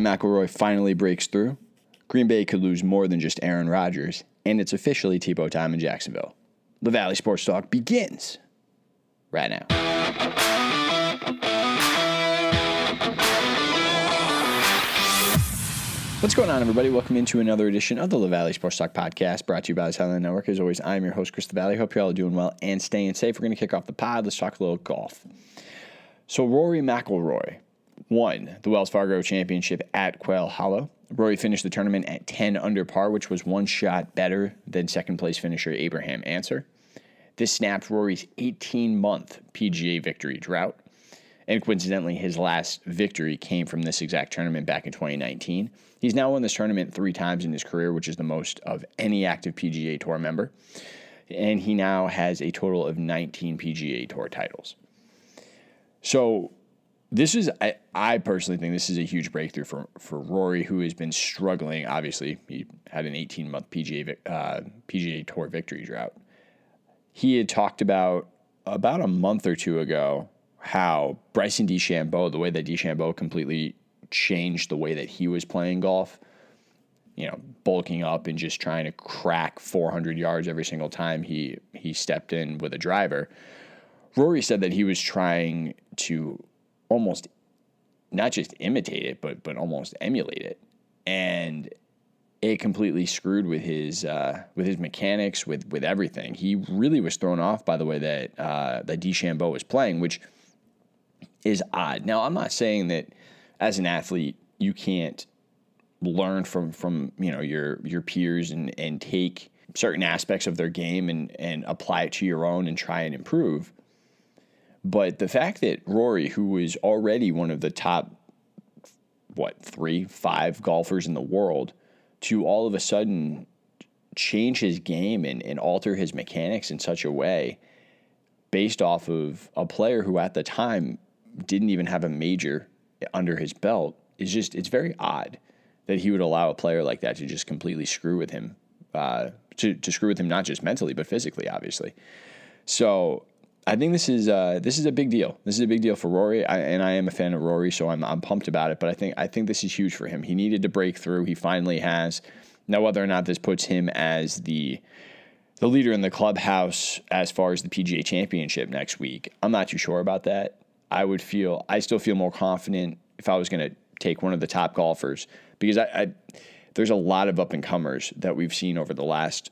McIlroy finally breaks through, Green Bay could lose more than just Aaron Rodgers, and it's officially Tebow time in Jacksonville. The Valley Sports Talk begins right now. What's going on, everybody? Welcome into another edition of the Valley Sports Talk podcast, brought to you by the Southland Network. As always, I'm your host, Chris Valley. Hope you're all doing well and staying safe. We're going to kick off the pod. Let's talk a little golf. So Rory McIlroy won the Wells Fargo Championship at Quail Hollow. Rory finished the tournament at 10 under par, which was one shot better than second-place finisher Abraham Ancer. This snapped Rory's 18-month PGA victory drought. And coincidentally, his last victory came from this exact tournament back in 2019. He's now won this tournament 3 times in his career, which is the most of any active PGA Tour member. And he now has a total of 19 PGA Tour titles. So this is, I personally think this is a huge breakthrough for Rory, who has been struggling. Obviously, he had an 18-month PGA Tour victory drought. He had talked about a month or two ago how Bryson DeChambeau, the way that DeChambeau completely changed the way that he was playing golf, bulking up and just trying to crack 400 yards every single time he stepped in with a driver. Rory said that he was trying to almost not just imitate it, but almost emulate it. And it completely screwed with his mechanics, with everything. He really was thrown off by the way that DeChambeau was playing, which is odd. Now, I'm not saying that as an athlete you can't learn from your peers and take certain aspects of their game and apply it to your own and try and improve. But the fact that Rory, who was already one of the top 3-5 golfers in the world, to all of a sudden change his game and alter his mechanics in such a way based off of a player who at the time didn't even have a major under his belt, it's very odd that he would allow a player like that to just completely screw with him, to screw with him not just mentally but physically, obviously. So I think this is a big deal. This is a big deal for Rory, and I am a fan of Rory, so I'm pumped about it. But I think this is huge for him. He needed to break through. He finally has. Now, whether or not this puts him as the leader in the clubhouse as far as the PGA Championship next week, I'm not too sure about that. I still feel more confident if I was going to take one of the top golfers, because there's a lot of up and comers that we've seen over the last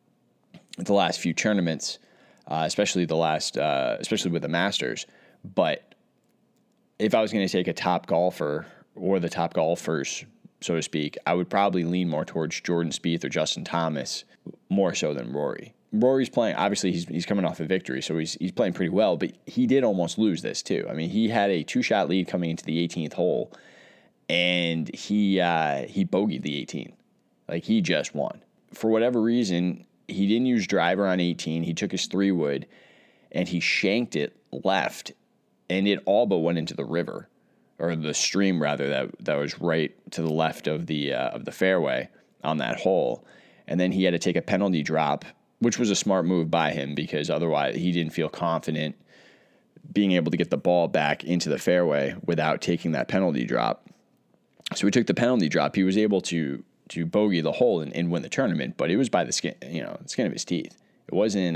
few tournaments. Especially with the Masters. But if I was going to take a top golfer or the top golfers, so to speak, I would probably lean more towards Jordan Spieth or Justin Thomas more so than Rory. Rory's playing, obviously he's coming off a victory, so he's playing pretty well, but he did almost lose this too. I mean, he had a 2-shot lead coming into the 18th hole, and he bogeyed the 18th. Like, he just won. For whatever reason, he didn't use driver on 18. He took his 3-wood, and he shanked it left, and it all but went into the river, or the stream rather, that was right to the left of the fairway on that hole. And then he had to take a penalty drop, which was a smart move by him, because otherwise he didn't feel confident being able to get the ball back into the fairway without taking that penalty drop. So he took the penalty drop. He was able to bogey the hole and win the tournament, but it was by the skin of his teeth. It wasn't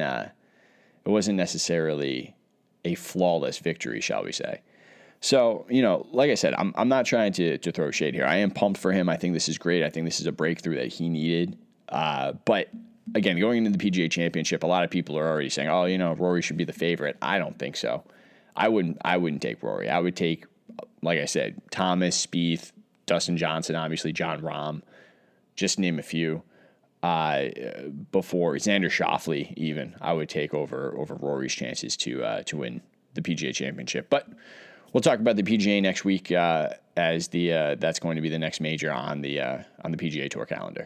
necessarily a flawless victory, shall we say. So, like I said, I'm not trying to throw shade here. I am pumped for him. I think this is great. I think this is a breakthrough that he needed. But again, going into the PGA Championship, a lot of people are already saying, Rory should be the favorite. I don't think so. I wouldn't take Rory. I would take, like I said, Thomas, Spieth, Dustin Johnson, obviously Jon Rahm, just name a few. Before Xander Schauffele, even I would take over Rory's chances to win the PGA Championship. But we'll talk about the PGA next week as that's going to be the next major on the PGA Tour calendar.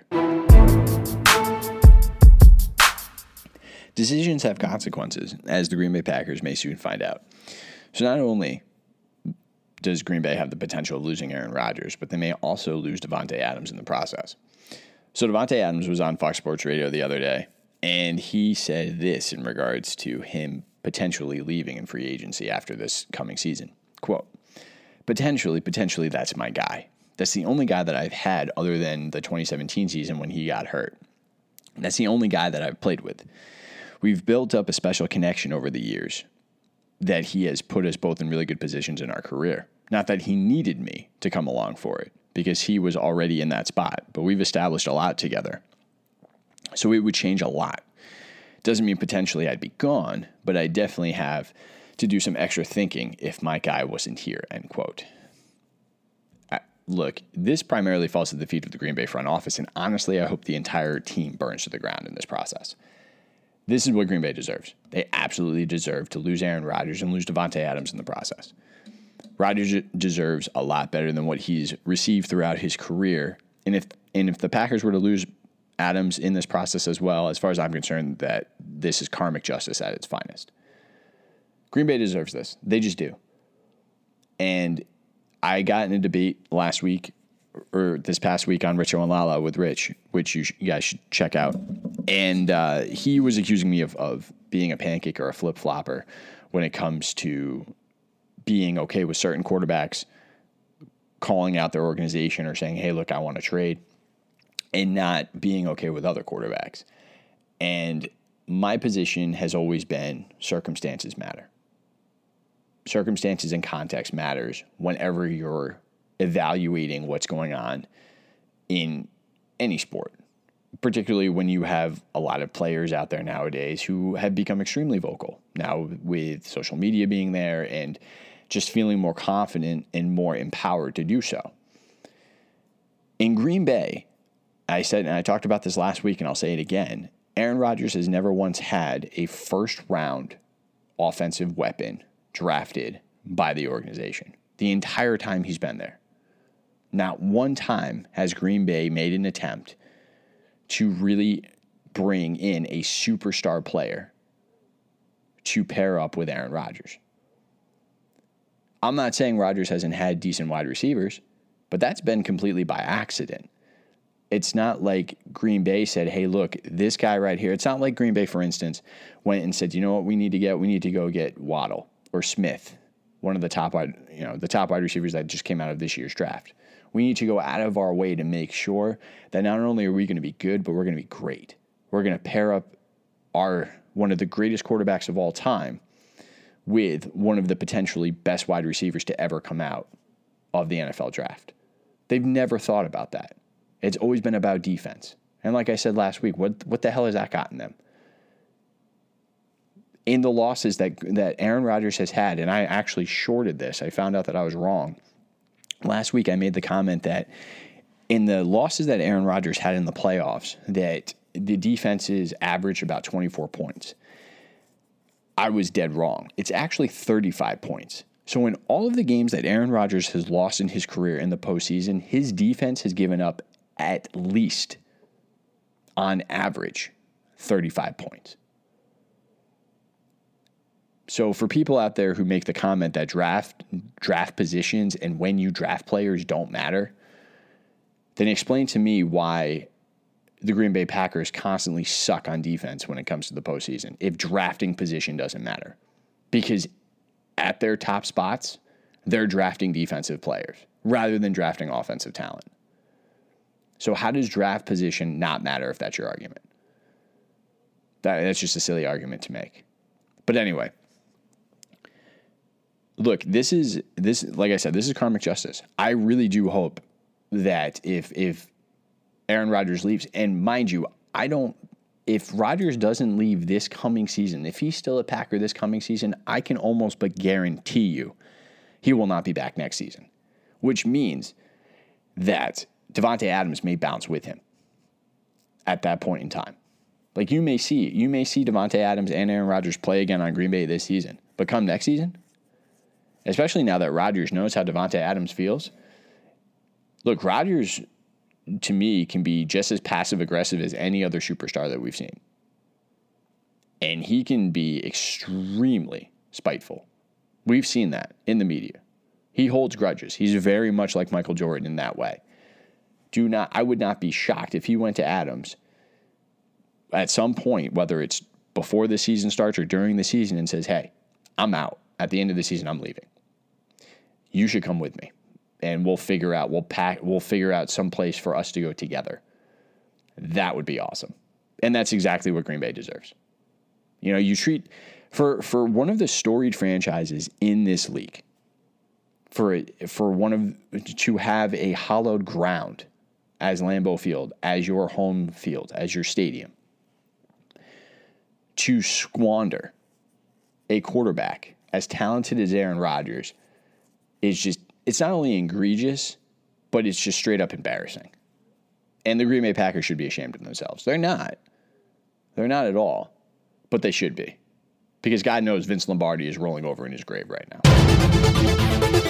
Decisions have consequences, as the Green Bay Packers may soon find out. So not only does Green Bay have the potential of losing Aaron Rodgers, but they may also lose Davante Adams in the process. So Davante Adams was on Fox Sports Radio the other day, and he said this in regards to him potentially leaving in free agency after this coming season. Quote, potentially, that's my guy. That's the only guy that I've had other than the 2017 season when he got hurt. That's the only guy that I've played with. We've built up a special connection over the years that he has put us both in really good positions in our career. Not that he needed me to come along for it, because he was already in that spot, but we've established a lot together. So it would change a lot. Doesn't mean potentially I'd be gone, but I definitely have to do some extra thinking if my guy wasn't here, end quote. Look, this primarily falls at the feet of the Green Bay front office, and honestly, I hope the entire team burns to the ground in this process. This is what Green Bay deserves. They absolutely deserve to lose Aaron Rodgers and lose Davante Adams in the process. Rodgers deserves a lot better than what he's received throughout his career, and if the Packers were to lose Adams in this process as well, as far as I'm concerned, that this is karmic justice at its finest. Green Bay deserves this. They just do. And I got in a debate last week or this past week on Richo and Lala with Rich, which you guys should check out. And he was accusing me of being a pancake or a flip-flopper when it comes to being okay with certain quarterbacks calling out their organization or saying, hey, look, I want to trade, and not being okay with other quarterbacks. And my position has always been circumstances matter. Circumstances and context matters whenever you're evaluating what's going on in any sport, particularly when you have a lot of players out there nowadays who have become extremely vocal now with social media being there and just feeling more confident and more empowered to do so. In Green Bay, I said, and I talked about this last week and I'll say it again, Aaron Rodgers has never once had a first-round offensive weapon drafted by the organization the entire time he's been there. Not one time has Green Bay made an attempt to really bring in a superstar player to pair up with Aaron Rodgers. I'm not saying Rodgers hasn't had decent wide receivers, but that's been completely by accident. It's not like Green Bay said, hey, look, this guy right here. It's not like Green Bay, for instance, went and said, you know what we need to get? We need to go get Waddle or Smith, one of the top wide receivers that just came out of this year's draft. We need to go out of our way to make sure that not only are we going to be good, but we're going to be great. We're going to pair up one of the greatest quarterbacks of all time with one of the potentially best wide receivers to ever come out of the NFL draft. They've never thought about that. It's always been about defense. And like I said last week, what the hell has that gotten them? In the losses that Aaron Rodgers has had, and I actually shorted this. I found out that I was wrong. Last week I made the comment that in the losses that Aaron Rodgers had in the playoffs, that the defenses averaged about 24 points. I was dead wrong. It's actually 35 points. So in all of the games that Aaron Rodgers has lost in his career in the postseason, his defense has given up at least, on average, 35 points. So for people out there who make the comment that draft positions and when you draft players don't matter, then explain to me why the Green Bay Packers constantly suck on defense when it comes to the postseason if drafting position doesn't matter. Because at their top spots, they're drafting defensive players rather than drafting offensive talent. So how does draft position not matter if that's your argument? That's just a silly argument to make. But anyway, look, this like I said, this is karmic justice. I really do hope that if Aaron Rodgers leaves, and mind you, if Rodgers doesn't leave this coming season, if he's still a Packer this coming season, I can almost but guarantee you he will not be back next season, which means that Davante Adams may bounce with him at that point in time. Like you may see Davante Adams and Aaron Rodgers play again on Green Bay this season, but come next season, especially now that Rodgers knows how Davante Adams feels. Look, Rodgers, to me, can be just as passive-aggressive as any other superstar that we've seen. And he can be extremely spiteful. We've seen that in the media. He holds grudges. He's very much like Michael Jordan in that way. I would not be shocked if he went to Adams at some point, whether it's before the season starts or during the season, and says, hey, I'm out. At the end of the season, I'm leaving. You should come with me. and we'll figure out some place for us to go together. That would be awesome. And that's exactly what Green Bay deserves. You know, you treat for one of the storied franchises in this league, to have a hallowed ground as Lambeau Field, as your home field, as your stadium, to squander a quarterback as talented as Aaron Rodgers is just, it's not only egregious, but it's just straight up embarrassing. And the Green Bay Packers should be ashamed of themselves. They're not. They're not at all, but they should be. Because God knows Vince Lombardi is rolling over in his grave right now.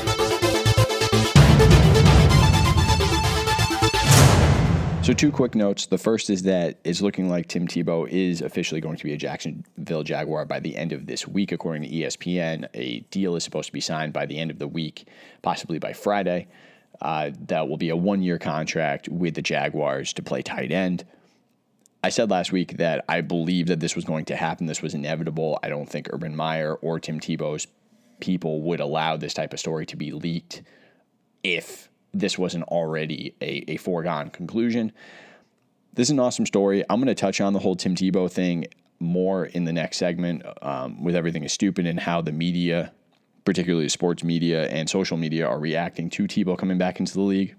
So 2 quick notes. The first is that it's looking like Tim Tebow is officially going to be a Jacksonville Jaguar by the end of this week, according to ESPN. A deal is supposed to be signed by the end of the week, possibly by Friday. That will be a 1-year contract with the Jaguars to play tight end. I said last week that I believe that this was going to happen. This was inevitable. I don't think Urban Meyer or Tim Tebow's people would allow this type of story to be leaked if this wasn't already a foregone conclusion. This is an awesome story. I'm going to touch on the whole Tim Tebow thing more in the next segment with Everything is Stupid and how the media, particularly sports media and social media, are reacting to Tebow coming back into the league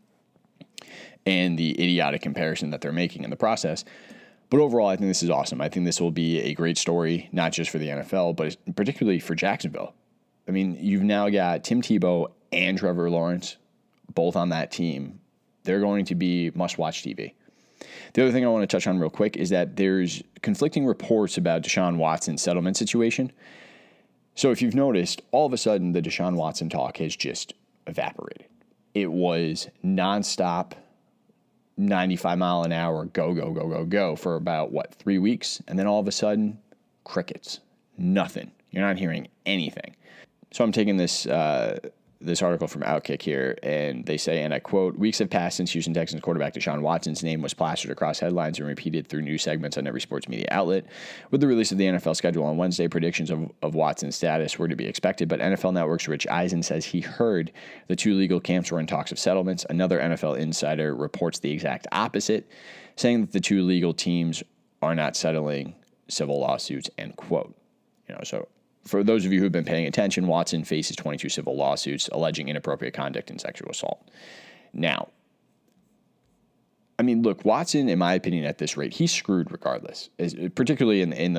and the idiotic comparison that they're making in the process. But overall, I think this is awesome. I think this will be a great story, not just for the NFL, but particularly for Jacksonville. I mean, you've now got Tim Tebow and Trevor Lawrence both on that team. They're going to be must-watch TV. The other thing I want to touch on real quick is that there's conflicting reports about Deshaun Watson's settlement situation. So if you've noticed, all of a sudden the Deshaun Watson talk has just evaporated. It was nonstop, 95 mile an hour, go for about, 3 weeks? And then all of a sudden, crickets. Nothing. You're not hearing anything. So I'm taking this article from Outkick here, and they say, and I quote, "Weeks have passed since Houston Texans quarterback Deshaun Watson's name was plastered across headlines and repeated through news segments on every sports media outlet. With the release of the NFL schedule on Wednesday, predictions of Watson's status were to be expected, but NFL Network's Rich Eisen says he heard the 2 legal camps were in talks of settlements. Another NFL insider reports the exact opposite, saying that the 2 legal teams are not settling civil lawsuits," end quote. So for those of you who've been paying attention, Watson faces 22 civil lawsuits alleging inappropriate conduct and sexual assault. Now, I mean, look, Watson, in my opinion, at this rate, he's screwed regardless. Particularly in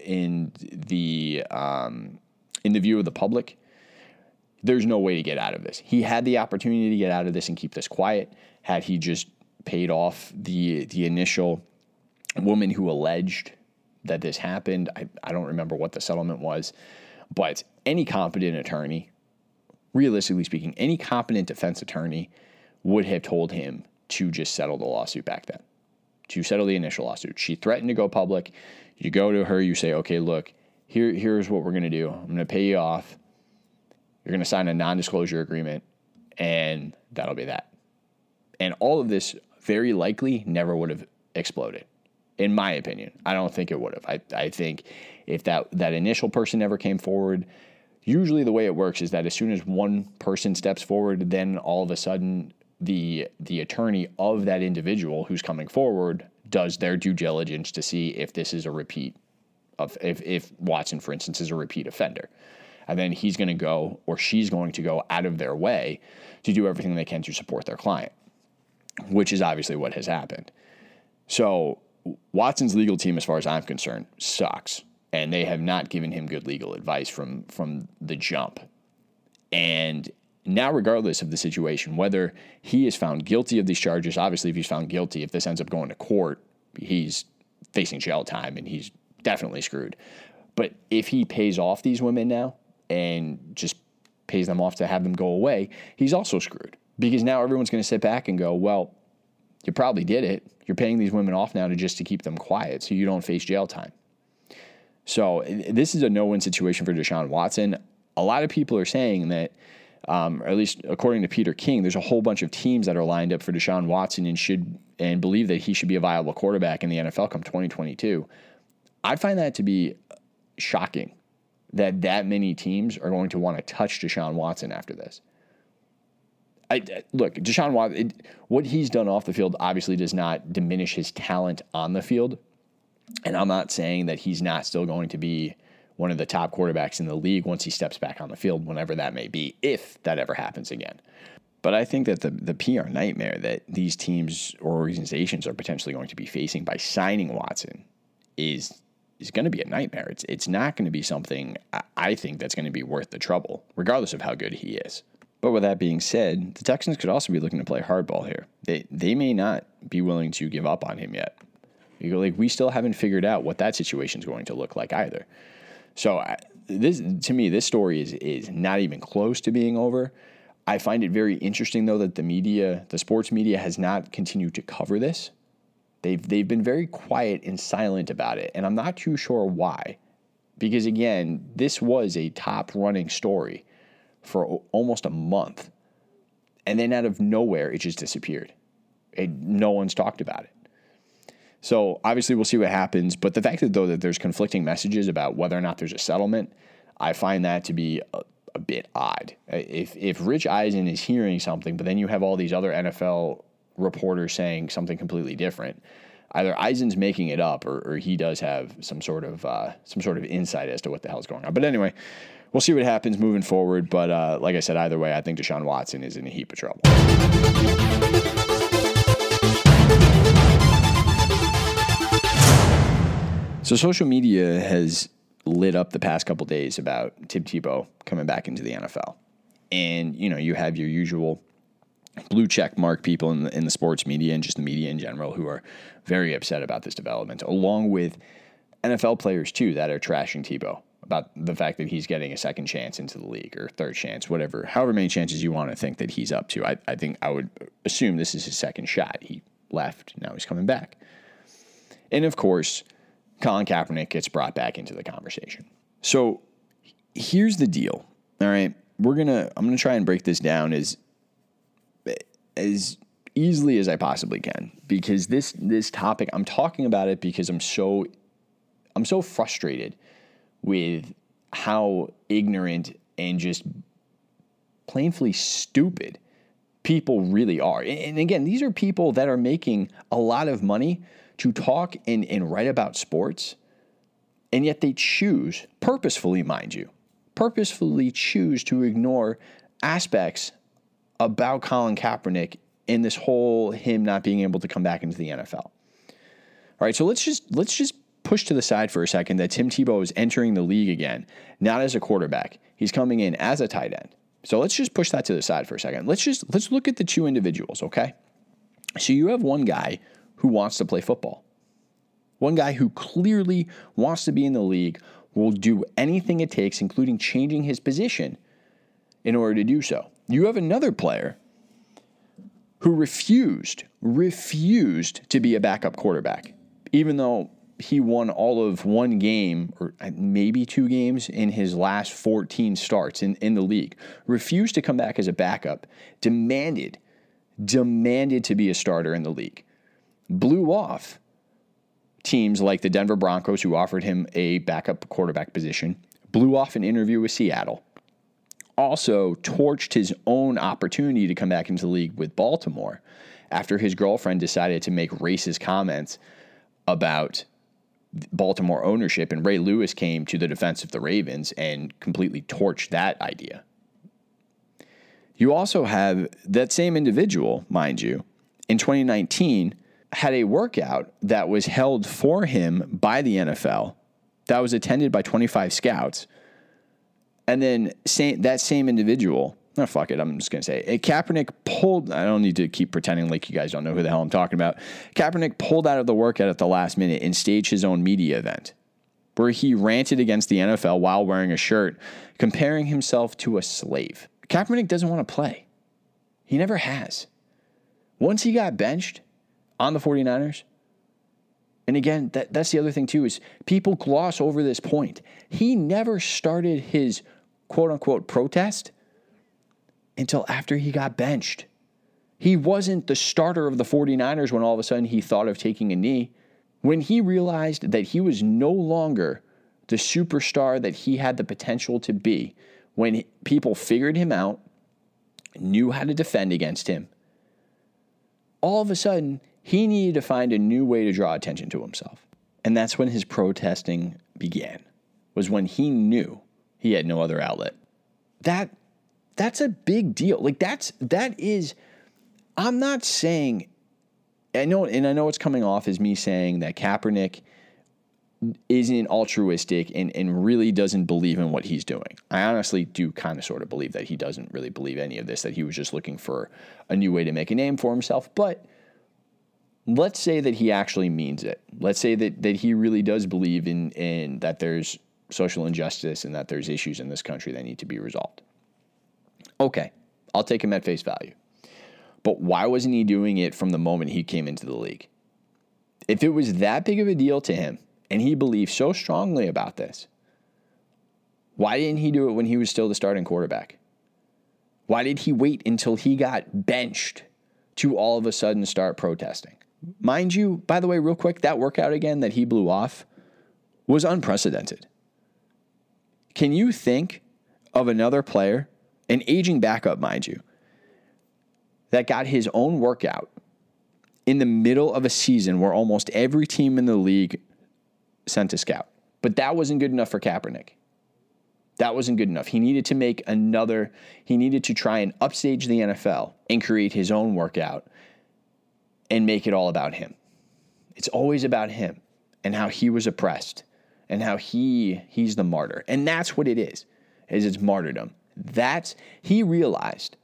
the view of the public, there's no way to get out of this. He had the opportunity to get out of this and keep this quiet. Had he just paid off the initial woman who alleged that this happened. I don't remember what the settlement was, but any competent attorney, realistically speaking, any competent defense attorney would have told him to just settle the lawsuit back then, to settle the initial lawsuit. She threatened to go public. You go to her, you say, okay, look, here's what we're going to do. I'm going to pay you off. You're going to sign a non-disclosure agreement, and that'll be that. And all of this very likely never would have exploded. In my opinion, I don't think it would have. I think if that initial person never came forward, usually the way it works is that as soon as one person steps forward, then all of a sudden the attorney of that individual who's coming forward does their due diligence to see if this is a repeat of, if Watson, for instance, is a repeat offender. And then he's going to go, or she's going to go out of their way to do everything they can to support their client, which is obviously what has happened. So Watson's legal team, as far as I'm concerned, sucks. And they have not given him good legal advice from the jump. And now, regardless of the situation, whether he is found guilty of these charges, obviously if he's found guilty, if this ends up going to court, he's facing jail time and he's definitely screwed. But if he pays off these women now and just pays them off to have them go away, he's also screwed. Because now everyone's going to sit back and go, well, you probably did it. You're paying these women off now to keep them quiet so you don't face jail time. So this is a no-win situation for Deshaun Watson. A lot of people are saying that, or at least according to Peter King, there's a whole bunch of teams that are lined up for Deshaun Watson and believe that he should be a viable quarterback in the NFL come 2022. I find that to be shocking that many teams are going to want to touch Deshaun Watson after this. Look, Deshaun Watson, what he's done off the field obviously does not diminish his talent on the field. And I'm not saying that he's not still going to be one of the top quarterbacks in the league once he steps back on the field, whenever that may be, if that ever happens again. But I think that the PR nightmare that these teams or organizations are potentially going to be facing by signing Watson is going to be a nightmare. It's not going to be something I think that's going to be worth the trouble, regardless of how good he is. But with that being said, the Texans could also be looking to play hardball here. They may not be willing to give up on him yet. We still haven't figured out what that situation is going to look like either. So to me, this story is not even close to being over. I find it very interesting, though, that the sports media has not continued to cover this. They've been very quiet and silent about it, and I'm not too sure why. Because, again, this was a top-running story for almost a month, and then out of nowhere, it just disappeared. No one's talked about it. So obviously we'll see what happens. But the fact that there's conflicting messages about whether or not there's a settlement, I find that to be a bit odd. If Rich Eisen is hearing something, but then you have all these other NFL reporters saying something completely different, either Eisen's making it up or he does have some sort of insight as to what the hell's going on. But anyway, we'll see what happens moving forward. But like I said, either way, I think Deshaun Watson is in a heap of trouble. So social media has lit up the past couple days about Tim Tebow coming back into the NFL. And, you have your usual blue check mark people in the sports media and just the media in general who are very upset about this development, along with NFL players, too, that are trashing Tebow about the fact that he's getting a second chance into the league or third chance, however many chances you want to think that he's up to. I think I would assume this is his second shot. He left, now he's coming back. And, of course, Colin Kaepernick gets brought back into the conversation. So here's the deal. All right. I'm going to try and break this down as easily as I possibly can, because this topic, I'm talking about it because I'm so frustrated with how ignorant and just plainly stupid people really are. And again, these are people that are making a lot of money to talk and write about sports, and yet they choose, purposefully, mind you, choose to ignore aspects about Colin Kaepernick in this whole him not being able to come back into the NFL. All right, so let's just push to the side for a second that Tim Tebow is entering the league again, not as a quarterback. He's coming in as a tight end. So let's just push that to the side for a second. Let's look at the two individuals, okay? So you have one guy who wants to play football. One guy who clearly wants to be in the league, will do anything it takes, including changing his position, in order to do so. You have another player who refused to be a backup quarterback, even though he won all of one game or maybe two games in his last 14 starts in the league. Refused to come back as a backup, demanded to be a starter in the league. Blew off teams like the Denver Broncos, who offered him a backup quarterback position. Blew off an interview with Seattle. Also torched his own opportunity to come back into the league with Baltimore after his girlfriend decided to make racist comments about Baltimore ownership, and Ray Lewis came to the defense of the Ravens and completely torched that idea. You also have that same individual, mind you, in 2019, had a workout that was held for him by the NFL that was attended by 25 scouts. And then that same individual, fuck it, I'm just going to say it. Kaepernick pulled, I don't need to keep pretending like you guys don't know who the hell I'm talking about. Kaepernick pulled out of the workout at the last minute and staged his own media event where he ranted against the NFL while wearing a shirt, comparing himself to a slave. Kaepernick doesn't want to play. He never has. Once he got benched on the 49ers, and again, that's the other thing too, is people gloss over this point. He never started his quote-unquote protest until after he got benched. He wasn't the starter of the 49ers when all of a sudden he thought of taking a knee. When he realized that he was no longer the superstar that he had the potential to be, when people figured him out, knew how to defend against him. All of a sudden, he needed to find a new way to draw attention to himself. And that's when his protesting began, was when he knew he had no other outlet. That's a big deal. Like that is, I'm not saying, I know it's coming off as me saying that Kaepernick isn't altruistic and really doesn't believe in what he's doing. I honestly do kind of sort of believe that he doesn't really believe any of this, that he was just looking for a new way to make a name for himself. But let's say that he actually means it. Let's say that he really does believe in that there's social injustice and that there's issues in this country that need to be resolved. Okay, I'll take him at face value. But why wasn't he doing it from the moment he came into the league? If it was that big of a deal to him, and he believed so strongly about this, why didn't he do it when he was still the starting quarterback? Why did he wait until he got benched to all of a sudden start protesting? Mind you, by the way, real quick, that workout again that he blew off was unprecedented. Can you think of another player, an aging backup, mind you, that got his own workout in the middle of a season where almost every team in the league sent a scout? But that wasn't good enough for Kaepernick. That wasn't good enough. He needed to try and upstage the NFL and create his own workout and make it all about him. It's always about him and how he was oppressed and how he's the martyr. And that's what it is it's martyrdom. He realized,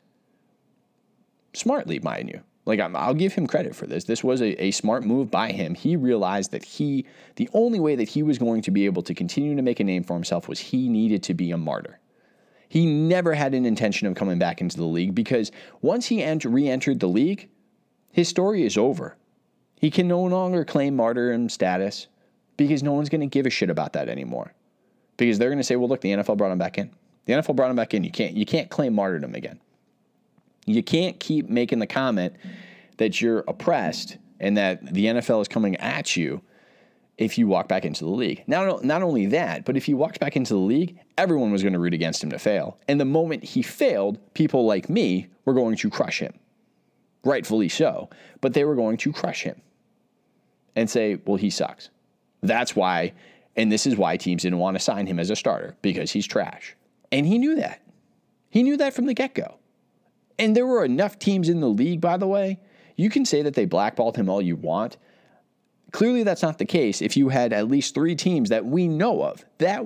smartly, mind you, like I'll give him credit for this. This was a smart move by him. He realized that the only way that he was going to be able to continue to make a name for himself was he needed to be a martyr. He never had an intention of coming back into the league because once he re-entered the league, his story is over. He can no longer claim martyrdom status because no one's going to give a shit about that anymore. Because they're going to say, well, look, the NFL brought him back in. The NFL brought him back in. You can't claim martyrdom again. You can't keep making the comment that you're oppressed and that the NFL is coming at you if you walk back into the league. Not only that, but if he walked back into the league, everyone was going to root against him to fail. And the moment he failed, people like me were going to crush him. Rightfully so. But they were going to crush him and say, well, he sucks. That's why, and this is why teams didn't want to sign him as a starter, because he's trash. And he knew that. He knew that from the get-go. And there were enough teams in the league, by the way. You can say that they blackballed him all you want. Clearly, that's not the case if you had at least 3 teams that we know of, that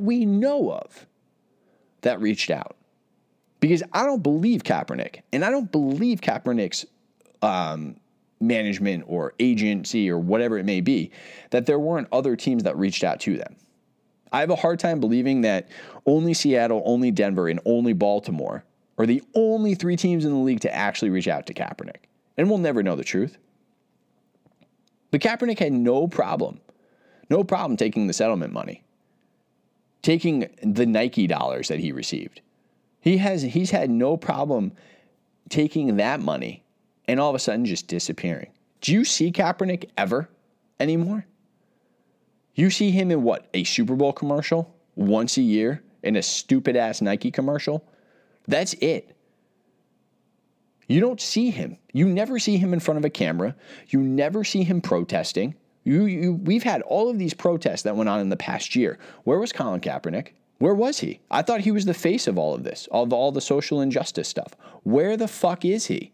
reached out. Because I don't believe Kaepernick, and I don't believe Kaepernick's management or agency or whatever it may be, that there weren't other teams that reached out to them. I have a hard time believing that only Seattle, only Denver, and only Baltimore are the only 3 teams in the league to actually reach out to Kaepernick. And we'll never know the truth. But Kaepernick had no problem taking the settlement money, taking the Nike dollars that he received. He's had no problem taking that money and all of a sudden just disappearing. Do you see Kaepernick ever anymore? You see him in what? A Super Bowl commercial once a year, in a stupid-ass Nike commercial? That's it. You don't see him. You never see him in front of a camera. You never see him protesting. We've had all of these protests that went on in the past year. Where was Colin Kaepernick? Where was he? I thought he was the face of all of this, of all the social injustice stuff. Where the fuck is he?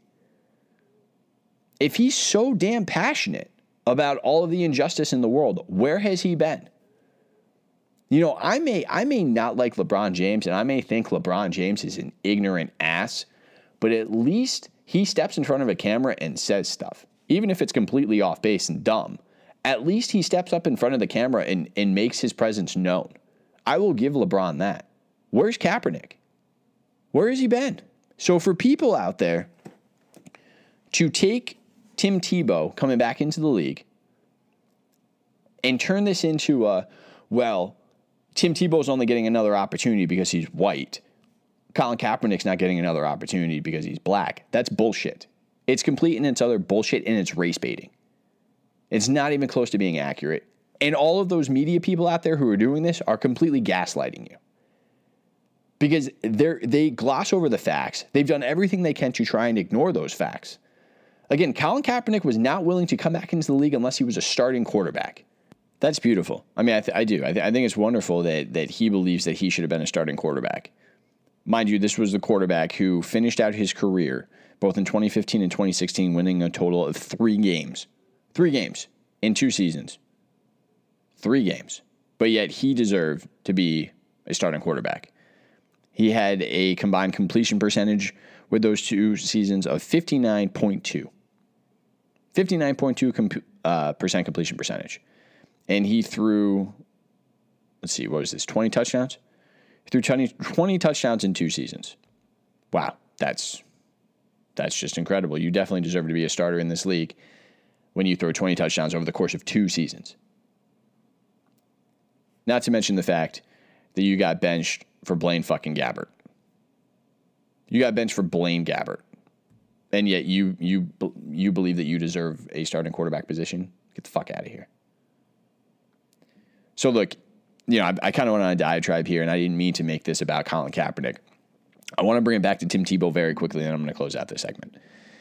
If he's so damn passionate about all of the injustice in the world, where has he been? You know, I may not like LeBron James, and I may think LeBron James is an ignorant ass, but at least he steps in front of a camera and says stuff. Even if it's completely off base and dumb, at least he steps up in front of the camera and makes his presence known. I will give LeBron that. Where's Kaepernick? Where has he been? So for people out there to take Tim Tebow coming back into the league and turn this into Tim Tebow's only getting another opportunity because he's white. Colin Kaepernick's not getting another opportunity because he's black. That's bullshit. It's complete and it's other bullshit, and it's race baiting. It's not even close to being accurate. And all of those media people out there who are doing this are completely gaslighting you. because they gloss over the facts. They've done everything they can to try and ignore those facts. Again, Colin Kaepernick was not willing to come back into the league unless he was a starting quarterback. That's beautiful. I mean, I do. I think it's wonderful that he believes that he should have been a starting quarterback. Mind you, this was the quarterback who finished out his career, both in 2015 and 2016, winning a total of 3 games. 3 games in 2 seasons. 3 games. But yet he deserved to be a starting quarterback. He had a combined completion percentage with those 2 seasons of 59.2. 59.2% completion percentage. And he threw, let's see, what was this, 20 touchdowns? He threw 20 touchdowns in 2 seasons. Wow, that's just incredible. You definitely deserve to be a starter in this league when you throw 20 touchdowns over the course of 2 seasons. Not to mention the fact that you got benched for Blaine fucking Gabbert. You got benched for Blaine Gabbert. And yet you believe that you deserve a starting quarterback position? Get the fuck out of here. So look, I kind of went on a diatribe here, and I didn't mean to make this about Colin Kaepernick. I want to bring it back to Tim Tebow very quickly, and then I'm going to close out this segment.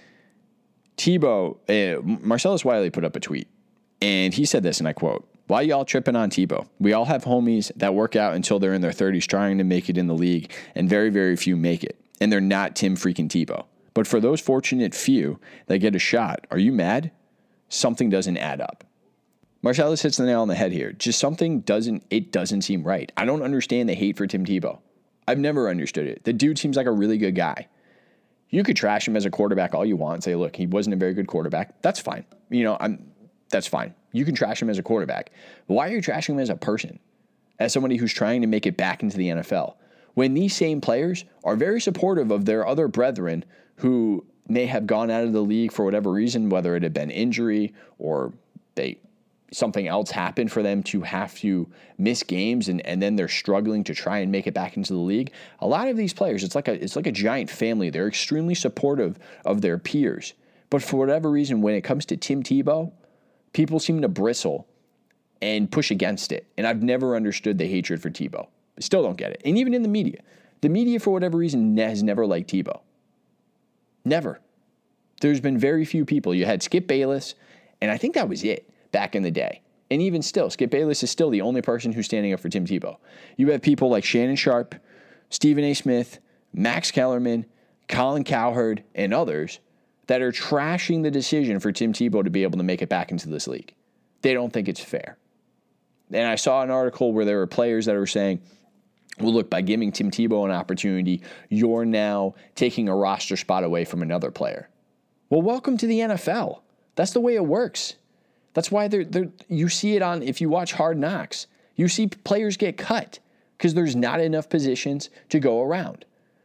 Marcellus Wiley put up a tweet, and he said this, and I quote, "Why y'all tripping on Tebow? We all have homies that work out until they're in their 30s trying to make it in the league, and very, very few make it. And they're not Tim freaking Tebow. But for those fortunate few that get a shot, are you mad? Something doesn't add up." Marcellus hits the nail on the head here. Just something doesn't seem right. I don't understand the hate for Tim Tebow. I've never understood it. The dude seems like a really good guy. You could trash him as a quarterback all you want and say, look, he wasn't a very good quarterback. That's fine. That's fine. You can trash him as a quarterback. But why are you trashing him as a person? As somebody who's trying to make it back into the NFL? When these same players are very supportive of their other brethren who may have gone out of the league for whatever reason, whether it had been injury or something else happened for them to have to miss games and then they're struggling to try and make it back into the league. A lot of these players, it's like a giant family. They're extremely supportive of their peers. But for whatever reason, when it comes to Tim Tebow, people seem to bristle and push against it. And I've never understood the hatred for Tebow. I still don't get it. And even in the media, for whatever reason, has never liked Tebow. Never. There's been very few people. You had Skip Bayless, and I think that was it back in the day. And even still, Skip Bayless is still the only person who's standing up for Tim Tebow. You have people like Shannon Sharp, Stephen A. Smith, Max Kellerman, Colin Cowherd, and others that are trashing the decision for Tim Tebow to be able to make it back into this league. They don't think it's fair. And I saw an article where there were players that were saying, well, look, by giving Tim Tebow an opportunity, you're now taking a roster spot away from another player. Well, welcome to the NFL. That's the way it works. That's why you see it on, if you watch Hard Knocks, you see players get cut because there's not enough positions to go around.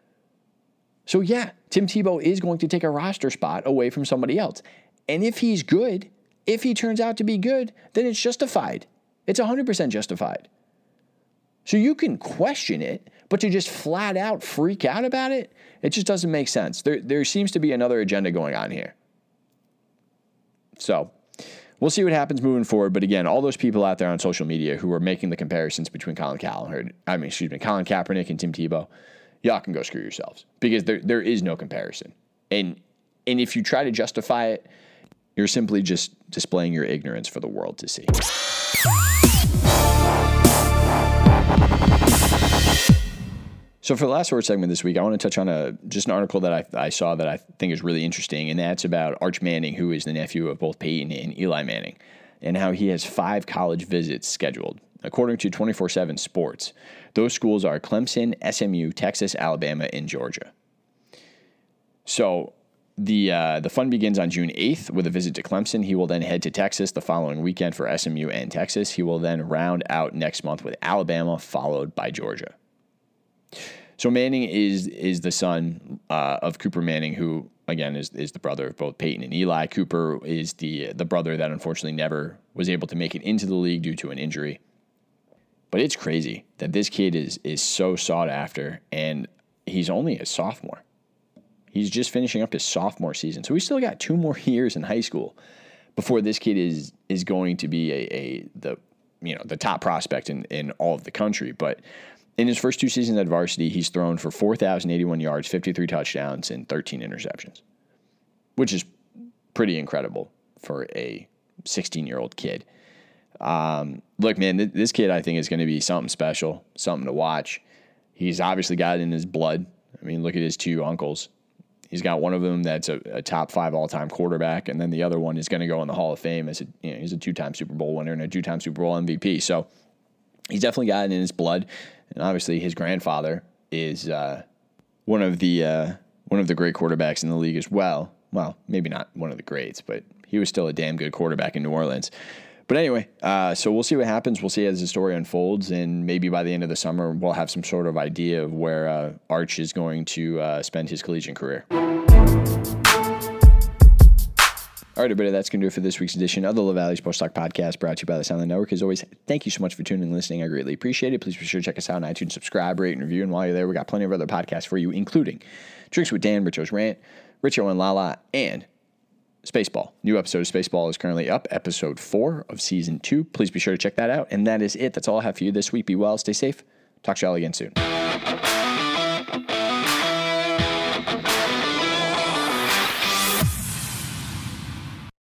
So yeah, Tim Tebow is going to take a roster spot away from somebody else. And if he's good, if he turns out to be good, then it's justified. It's 100% justified. So you can question it, but to just flat out freak out about it, it just doesn't make sense. There seems to be another agenda going on here. So we'll see what happens moving forward. But again, all those people out there on social media who are making the comparisons between Colin Kaepernick and Tim Tebow, y'all can go screw yourselves because there is no comparison. And if you try to justify it, you're simply just displaying your ignorance for the world to see. So for the last short segment this week, I want to touch on just an article that I saw that I think is really interesting, and that's about Arch Manning, who is the nephew of both Peyton and Eli Manning, and how he has 5 college visits scheduled. According to 24/7 Sports, those schools are Clemson, SMU, Texas, Alabama, and Georgia. So the fun begins on June 8th with a visit to Clemson. He will then head to Texas the following weekend for SMU and Texas. He will then round out next month with Alabama, followed by Georgia. So Manning is the son of Cooper Manning, who, again, is the brother of both Peyton and Eli. Cooper is the brother that unfortunately never was able to make it into the league due to an injury. But it's crazy that this kid is so sought after, and he's only a sophomore. He's just finishing up his sophomore season. So we still got 2 more years in high school before this kid is going to be the top prospect in all of the country. But In his first 2 seasons at varsity, he's thrown for 4,081 yards, 53 touchdowns, and 13 interceptions, which is pretty incredible for a 16-year-old kid. Look, man, this kid I think is going to be something special, something to watch. He's obviously got it in his blood. I mean, look at his 2 uncles. He's got one of them that's a top 5 all-time quarterback, and then the other one is going to go in the Hall of Fame as he's a 2-time Super Bowl winner and a 2-time Super Bowl MVP. So he's definitely got it in his blood, and obviously his grandfather is one of the great quarterbacks in the league as well. Well, maybe not one of the greats, but he was still a damn good quarterback in New Orleans. But anyway, so we'll see what happens. We'll see as the story unfolds, and maybe by the end of the summer, we'll have some sort of idea of where Arch is going to spend his collegiate career. All right, everybody, that's going to do it for this week's edition of the LaValle Sports Talk Podcast, brought to you by the Soundland Network. As always, thank you so much for tuning and listening. I greatly appreciate it. Please be sure to check us out on iTunes, subscribe, rate, and review. And while you're there, we got plenty of other podcasts for you, including Drinks with Dan, Richo's Rant, Richo and Lala, and Spaceball. New episode of Spaceball is currently up, episode 4 of season 2. Please be sure to check that out. And that is it. That's all I have for you this week. Be well, stay safe. Talk to y'all again soon.